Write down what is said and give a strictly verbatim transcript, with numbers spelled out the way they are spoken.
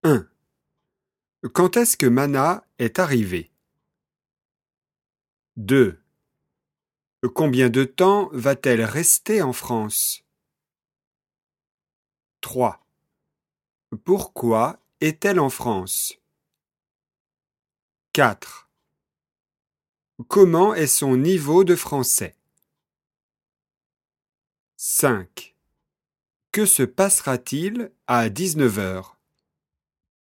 un. Quand est-ce que Mana est arrivée? deux. Combien de temps va-t-elle rester en France? trois. Pourquoi est-elle en France? quatre. Comment est son niveau de français? cinq. Que se passera-t-il à dix-neuf heures?